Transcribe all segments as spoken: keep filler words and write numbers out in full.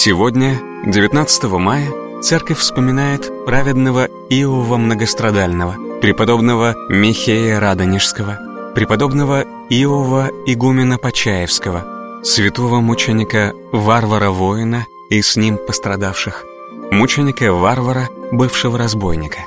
Сегодня, девятнадцатого мая, Церковь вспоминает праведного Иова Многострадального, преподобного Михея Радонежского, преподобного Иова Игумена Почаевского, святого мученика Варвара Воина и с ним пострадавших, мученика Варвара, бывшего разбойника.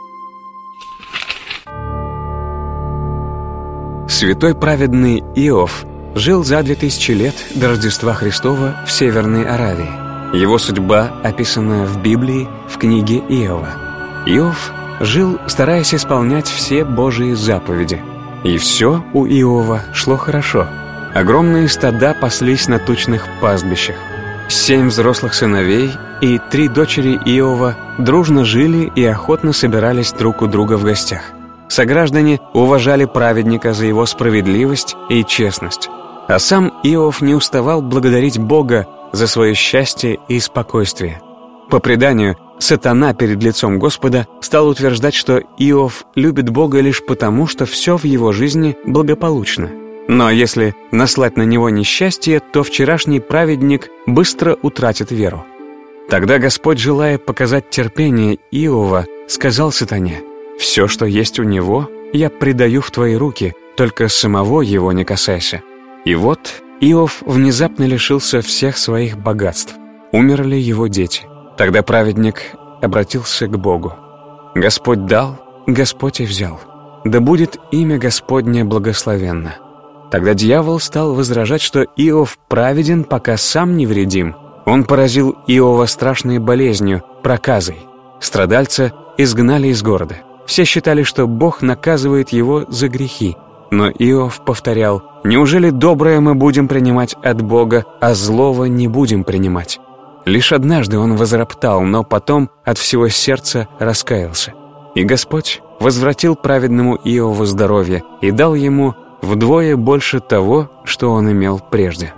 Святой праведный Иов жил за две тысячи лет до Рождества Христова в Северной Аравии. Его судьба описана в Библии в книге Иова. Иов жил, стараясь исполнять все Божьи заповеди. И все у Иова шло хорошо. Огромные стада паслись на тучных пастбищах. Семь взрослых сыновей и три дочери Иова дружно жили и охотно собирались друг у друга в гостях. Сограждане уважали праведника за его справедливость и честность. А сам Иов не уставал благодарить Бога за свое счастье и спокойствие. По преданию, сатана перед лицом Господа стал утверждать, что Иов любит Бога лишь потому, что все в его жизни благополучно. Но если наслать на него несчастье, то вчерашний праведник быстро утратит веру. Тогда Господь, желая показать терпение Иова, сказал сатане: «Все, что есть у него, я предаю в твои руки, только самого его не касайся». И вот Иов внезапно лишился всех своих богатств. Умерли его дети. Тогда праведник обратился к Богу. «Господь дал, Господь и взял. Да будет имя Господне благословенно». Тогда дьявол стал возражать, что Иов праведен, пока сам невредим. Он поразил Иова страшной болезнью, проказой. Страдальца изгнали из города. Все считали, что Бог наказывает его за грехи. Но Иов повторял: «Неужели доброе мы будем принимать от Бога, а злого не будем принимать?» Лишь однажды он возроптал, но потом от всего сердца раскаялся. И Господь возвратил праведному Иову здоровье и дал ему вдвое больше того, что он имел прежде.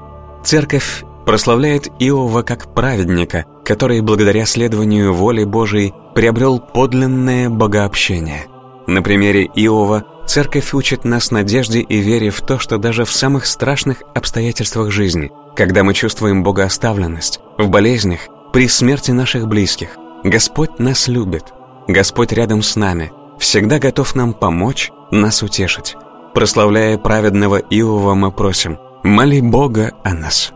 Церковь прославляет Иова как праведника, который благодаря следованию воли Божией приобрел подлинное богообщение. На примере Иова Церковь учит нас надежде и вере в то, что даже в самых страшных обстоятельствах жизни, когда мы чувствуем богооставленность, в болезнях, при смерти наших близких, Господь нас любит, Господь рядом с нами, всегда готов нам помочь, нас утешить. Прославляя праведного Иова, мы просим: моли Бога о нас.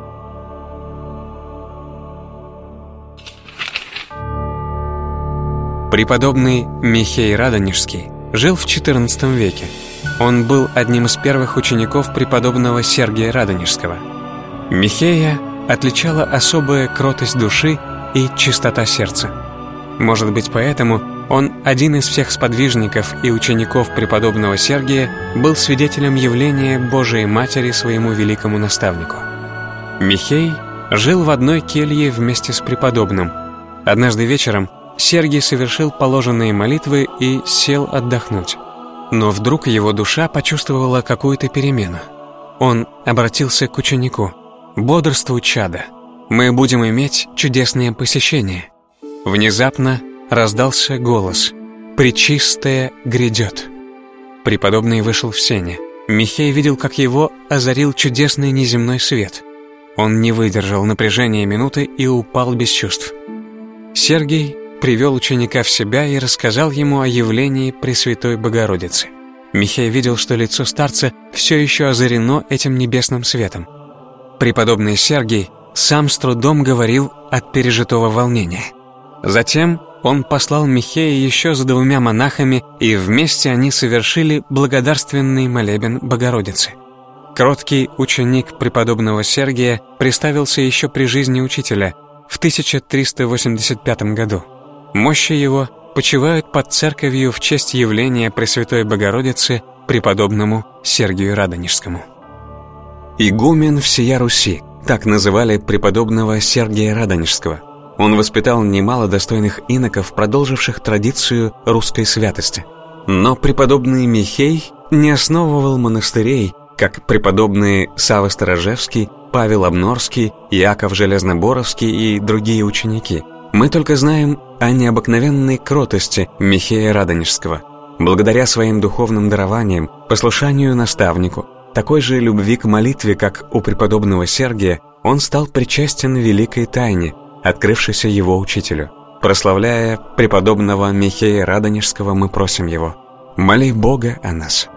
Преподобный Михей Радонежский жил в четырнадцатом веке. Он был одним из первых учеников преподобного Сергия Радонежского. Михея отличала особая кротость души и чистота сердца. Может быть, поэтому он, один из всех сподвижников и учеников преподобного Сергия, был свидетелем явления Божией Матери своему великому наставнику. Михей жил в одной келье вместе с преподобным. Однажды вечером Сергий совершил положенные молитвы и сел отдохнуть. Но вдруг его душа почувствовала какую-то перемену. Он обратился к ученику: «Бодрствуй, чадо, мы будем иметь чудесное посещение». Внезапно раздался голос: «Пречистое грядет». Преподобный вышел в сени. Михей видел, как его озарил чудесный неземной свет. Он не выдержал напряжения минуты и упал без чувств. Сергий привел ученика в себя и рассказал ему о явлении Пресвятой Богородицы. Михей видел, что лицо старца все еще озарено этим небесным светом. Преподобный Сергий сам с трудом говорил от пережитого волнения. Затем он послал Михея еще за двумя монахами, и вместе они совершили благодарственный молебен Богородице. Кроткий ученик преподобного Сергия представился еще при жизни учителя в тысяча триста восемьдесят пятом году. Мощи его почивают под церковью в честь явления Пресвятой Богородицы преподобному Сергию Радонежскому. Игумен всея Руси, так называли преподобного Сергия Радонежского. Он воспитал немало достойных иноков, продолживших традицию русской святости. Но преподобный Михей не основывал монастырей, как преподобные Савва Сторожевский, Павел Обнорский, Иаков Железноборовский и другие ученики. Мы только знаем о необыкновенной кротости Михея Радонежского. Благодаря своим духовным дарованиям, послушанию наставнику, такой же любви к молитве, как у преподобного Сергия, он стал причастен великой тайне, открывшейся его учителю. Прославляя преподобного Михея Радонежского, мы просим его: моли Бога о нас.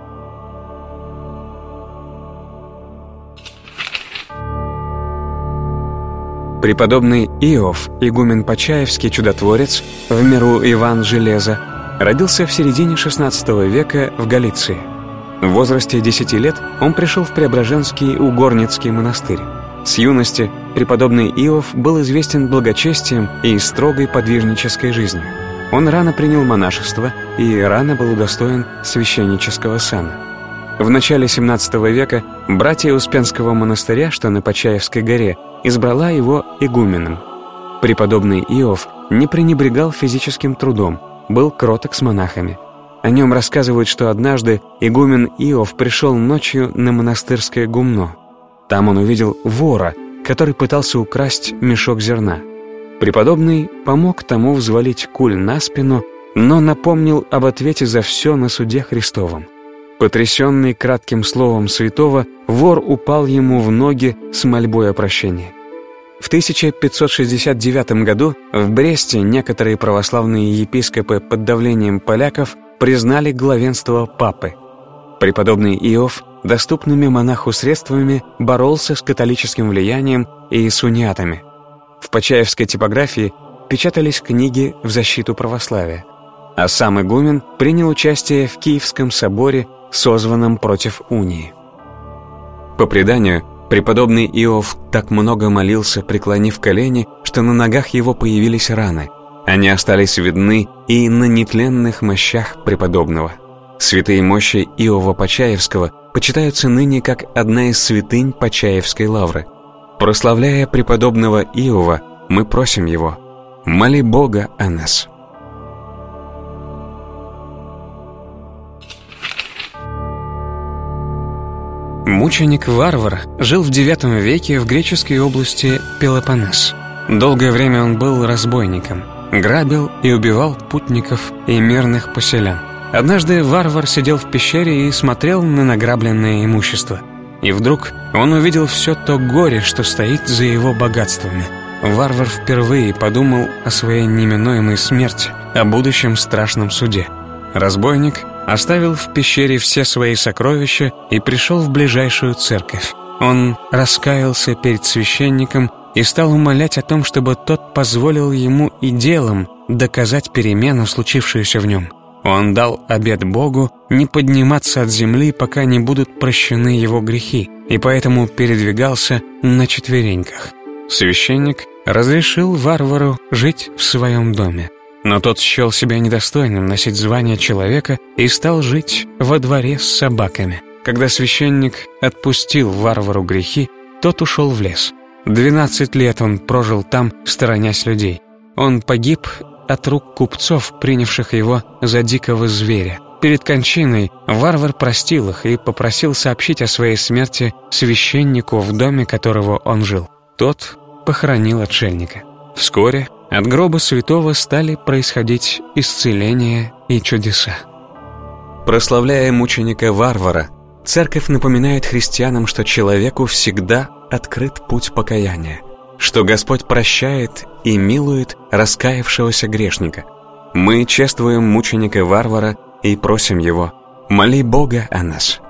Преподобный Иов, игумен Почаевский чудотворец, в миру Иван Железа, родился в середине шестнадцатого века в Галиции. В возрасте десяти лет он пришел в Преображенский Угорницкий монастырь. С юности преподобный Иов был известен благочестием и строгой подвижнической жизнью. Он рано принял монашество и рано был удостоен священнического сана. В начале семнадцатого века братья Успенского монастыря, что на Почаевской горе, избрала его игуменом. Преподобный Иов не пренебрегал физическим трудом, был кроток с монахами. О нем рассказывают, что однажды игумен Иов пришел ночью на монастырское гумно. Там он увидел вора, который пытался украсть мешок зерна. Преподобный помог тому взвалить куль на спину, но напомнил об ответе за все на суде Христовом. Потрясенный кратким словом святого, вор упал ему в ноги с мольбой о прощении. В тысяча пятьсот шестьдесят девятом году в Бресте некоторые православные епископы под давлением поляков признали главенство папы. Преподобный Иов доступными монаху средствами боролся с католическим влиянием и с униатами. В почаевской типографии печатались книги в защиту православия, а сам игумен принял участие в Киевском соборе, созванном против унии. По преданию, преподобный Иов так много молился, преклонив колени, что на ногах его появились раны. Они остались видны и на нетленных мощах преподобного. Святые мощи Иова Почаевского почитаются ныне как одна из святынь Почаевской лавры. Прославляя преподобного Иова, мы просим его: моли Бога о нас. Мученик-варвар жил в девятом веке в греческой области Пелопоннес. Долгое время он был разбойником, грабил и убивал путников и мирных поселян. Однажды варвар сидел в пещере и смотрел на награбленное имущество. И вдруг он увидел все то горе, что стоит за его богатствами. Варвар впервые подумал о своей неминуемой смерти, о будущем страшном суде. Разбойник оставил в пещере все свои сокровища и пришел в ближайшую церковь. Он раскаялся перед священником и стал умолять о том, чтобы тот позволил ему и делом доказать перемену, случившуюся в нем. Он дал обет Богу не подниматься от земли, пока не будут прощены его грехи, и поэтому передвигался на четвереньках. Священник разрешил варвару жить в своем доме, но тот счел себя недостойным носить звание человека и стал жить во дворе с собаками. Когда священник отпустил варвару грехи, тот ушел в лес. Двенадцать лет он прожил там, сторонясь людей. Он погиб от рук купцов, принявших его за дикого зверя. Перед кончиной варвар простил их и попросил сообщить о своей смерти священнику, в доме которого он жил. Тот похоронил отшельника. Вскоре от гроба святого стали происходить исцеления и чудеса. Прославляя мученика-варвара, церковь напоминает христианам, что человеку всегда открыт путь покаяния, что Господь прощает и милует раскаявшегося грешника. Мы чествуем мученика-варвара и просим его: моли Бога о нас.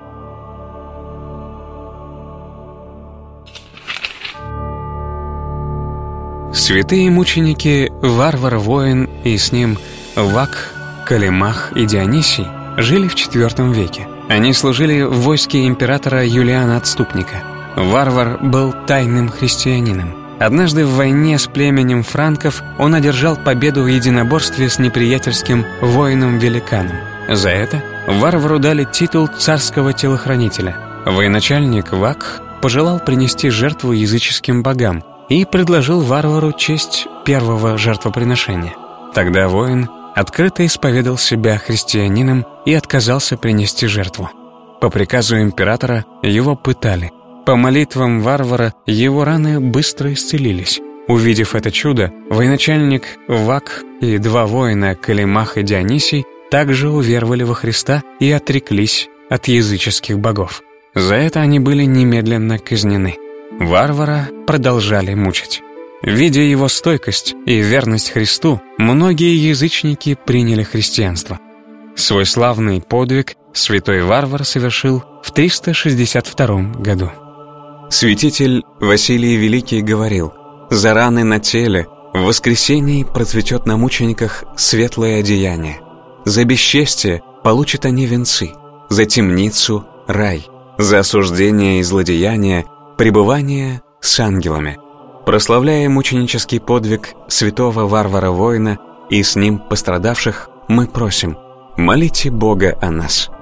Святые мученики Варвар-воин и с ним Вак, Калимах и Дионисий жили в четвёртом веке. Они служили в войске императора Юлиана Отступника. Варвар был тайным христианином. Однажды в войне с племенем франков он одержал победу в единоборстве с неприятельским воином-великаном. За это варвару дали титул царского телохранителя. Военачальник Вак пожелал принести жертву языческим богам и предложил варвару честь первого жертвоприношения. Тогда воин открыто исповедал себя христианином и отказался принести жертву. По приказу императора его пытали. По молитвам варвара его раны быстро исцелились. Увидев это чудо, военачальник Вак и два воина, Калимах и Дионисий, также уверовали во Христа и отреклись от языческих богов. За это они были немедленно казнены. Варвара продолжали мучить. Видя его стойкость и верность Христу, многие язычники приняли христианство. Свой славный подвиг святой Варвар совершил в триста шестьдесят втором году. Святитель Василий Великий говорил: «За раны на теле в воскресении процветет на мучениках светлое одеяние. За бесчестие получат они венцы, за темницу — рай, за осуждение и злодеяние — пребывание с ангелами». Прославляя мученический подвиг святого Варвара-воина и с ним пострадавших, мы просим: молите Бога о нас.